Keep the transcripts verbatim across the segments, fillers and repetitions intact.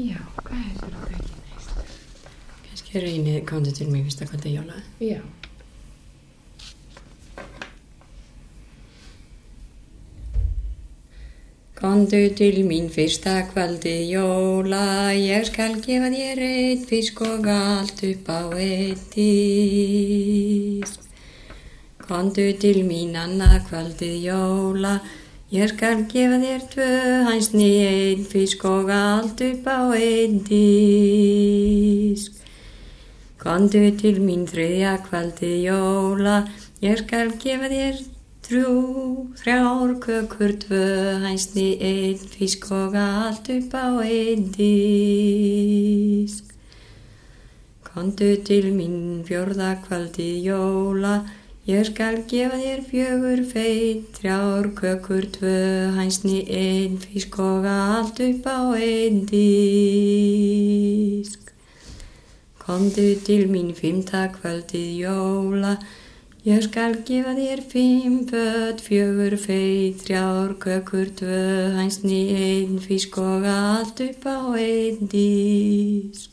Já, hvað heitir þú ekki næst? Kannski reynið komdu til mig fyrsta kvöldi jóla. Já. Komdu til mín fyrsta kvöldi jóla, ég skal gefa þér einn fisk og allt upp á einn disk. Komdu til mín annað kvöldið jóla, ég skal gefa þér tvö hænsni, einn fisk og allt upp á einn disk. Komdu til mín þriðja kvöldið jóla, ég skal gefa þér þrjú, þrjár kökur, tvö hænsni, einn fisk og allt upp á einn disk. Komdu til mín fjórða kvöldið jóla, ég skal gefa þér fjögur feit, þrjár kökur, tvö hænsni, einn fisk og allt upp á einn disk. Komdu til mín fimmta kvöldið jóla, ég skal gefa þér fimm föt, fjögur feit, þrjár kökur, tvö hænsni, einn fisk og allt upp á einn disk.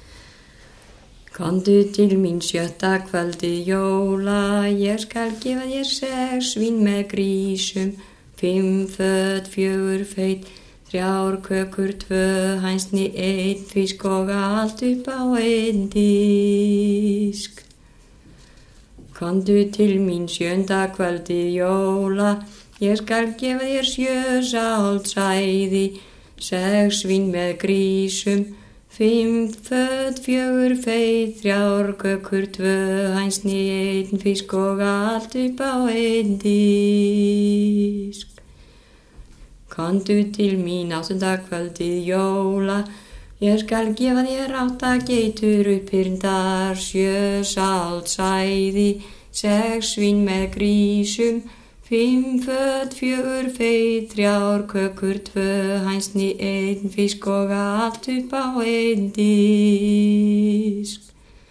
Komdu til mín sjötta kvöldið jóla, ég skal gefa þér sex svín með grísum, fimm föt, fjögur feit, þrjár kökur, tvö hænsni, einn fisk og allt upp á einn disk. Komdu til mín sjönda kvöldið jóla, ég skal gefa þér sjö sált sæði, sex svín með grísum, fimm föt, fjögur feit, þrjár kökur, tvö hænsni, einn fisk og allt upp á einn disk. Komdu til mín áttunda kvöldið jóla, ég skal gefa þér átta geitur upphyrndar, sjö sált sæði, sex svín með grísum, fimm föt, fjögur feit, þrjár kökur, tvö hænsni, einn fisk og allt upp á einn disk.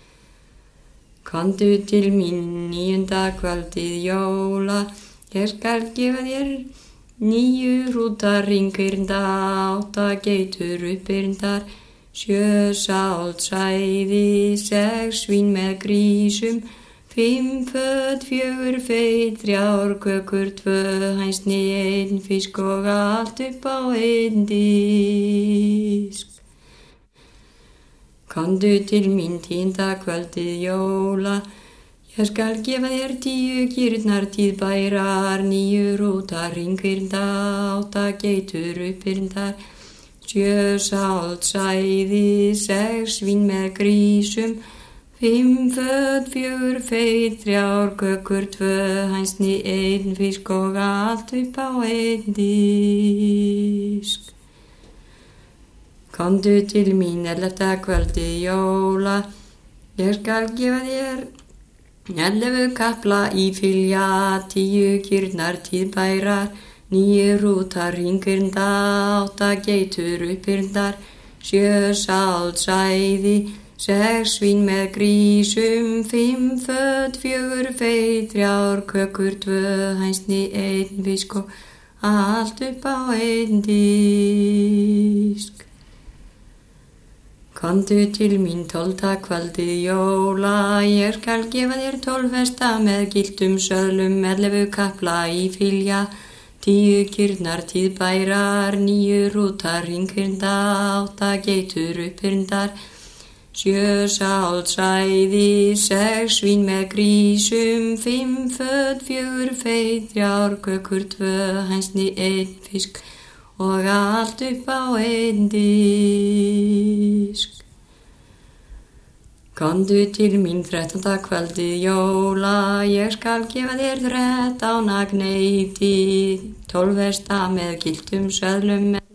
Komdu til mín níunda kvöldið jóla, ég skal gefa þér níu hrútar ringhyrnda, átta geitur upphyrndar, sjö sált sæði, sex svín með grísum, fimm föt, fjögur feit, þrjár kökur, tvö hænsni, einn fisk og allt upp á einn disk. Komdu til mín tíunda kvöldið jóla, ég skal gefa þér tíu kýrnar tíðbærar, níu hrútar ringhyrnda, átta geitur upphyrndar, sjö sált sæði, sex svín með grísum, fimm föt, fjögur feit, þrjár kökur, tvö hænsni, einn fisk og allt upp á einn disk. Komdu til mín ellefta kvöldið jóla, ég skal gefa þér ellefu kapla í fylja, tíu kýrnar tíðbærar, níu hrútar ringhyrnda, átta geitur upphyrndar, sjö sált sæði, sex svín með grísum, fimm föt, fjögur feit, þrjár kökur, tvö hænsni, einn fisk og allt upp á einn disk. Komdu til mín tólfta kvöldið jóla, ég skal gefa þér tólf hesta með gylltum söðlum, ellefu kapla í fylja, tíu kýrnar tíðbærar, níu hrútar ringhyrnda, átta geitur upphyrndar, sjö sált sæði, sex svín með grísum, fimm föt, fjögur feit, þrjár kökur, tvö hænsni, einn fisk og allt upp á einn disk. Komdu til mín þrettánda kvöldið jóla, ég skal gefa þér þrettán agneyti, tólf hesta með gylltum söðlum,